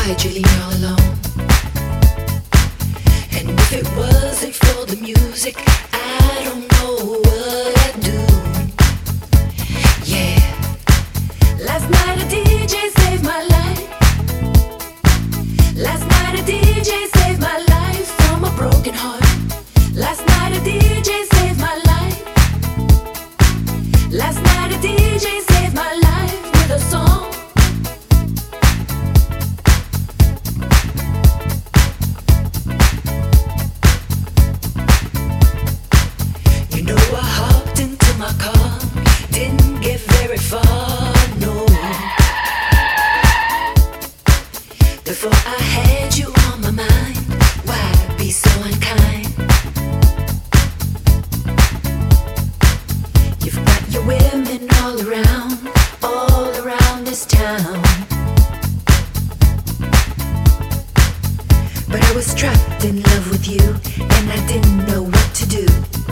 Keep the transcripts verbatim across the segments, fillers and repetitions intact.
why'd you leave me all alone? And if it wasn't for the music, I don't know what I'd do. Yeah. Last night a D J saved my life. Last night a D J saved my life from a broken heart. Last night a D J saved my life. Last night a D J saved my life with a song. You know I hopped into my car, didn't get very far, no. Before I had you on my mind, why be so unkind? You've got your women all around, all around this town. But I was trapped in love with you, and I didn't know what to do.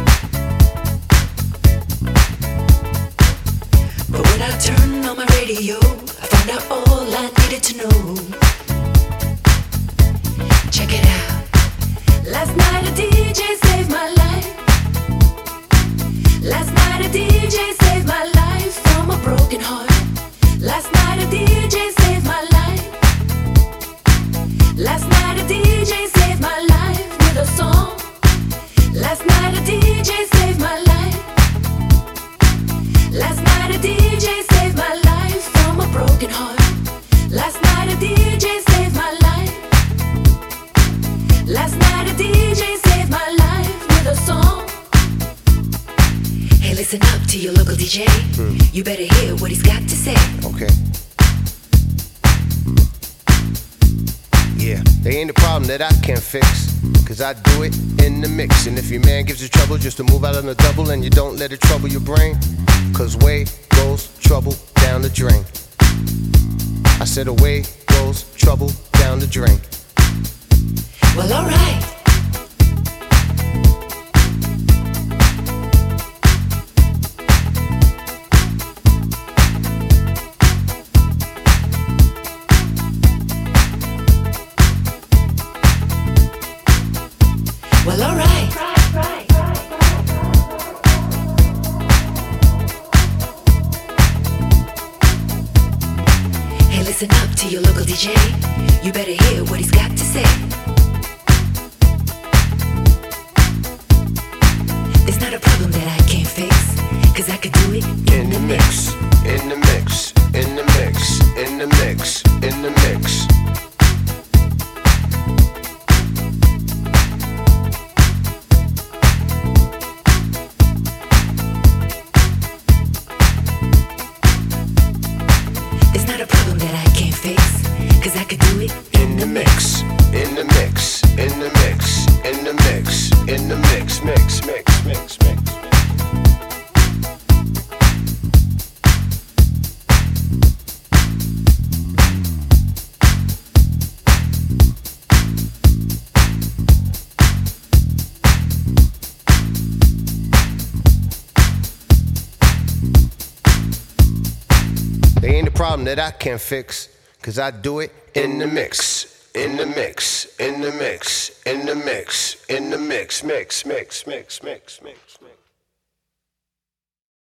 But when I turned on my radio, I found out all I needed to know. Check it out. Last night a D J saved my life. Last night a D J saved my life from a broken heart. Last night a D J saved my life. Last night a D J saved my life with a song. Last night a D J saved my life. Last night a D J saved my life from a broken heart. Last night a D J saved my life. Last night a D J saved my life with a song. Hey, listen up to your local D J. Mm. You better hear what he's got to say. Okay. Yeah, they ain't a problem that I can't fix, cause I do it in the mix. And if your man gives you trouble just to move out on the double, and you don't let it trouble your brain, cause away goes trouble down the drain. I said away goes trouble down the drain. Well, alright. Well, alright. Right, right, right, right. Hey, listen up to your local D J. You better hear what he's got to say. It's not a problem that I can't fix, cause I could do it in, in the mix. In the mix, in the mix, in the mix, in the mix. It's not a problem that I can't fix, cause I could do it in the mix. In the mix, in the mix, in the mix, in the mix, mix, mix, mix, mix. They ain't a problem that I can't fix, cause I do it in the mix. In the mix, in the mix, in the mix, in the mix, mix, mix, mix, mix, mix.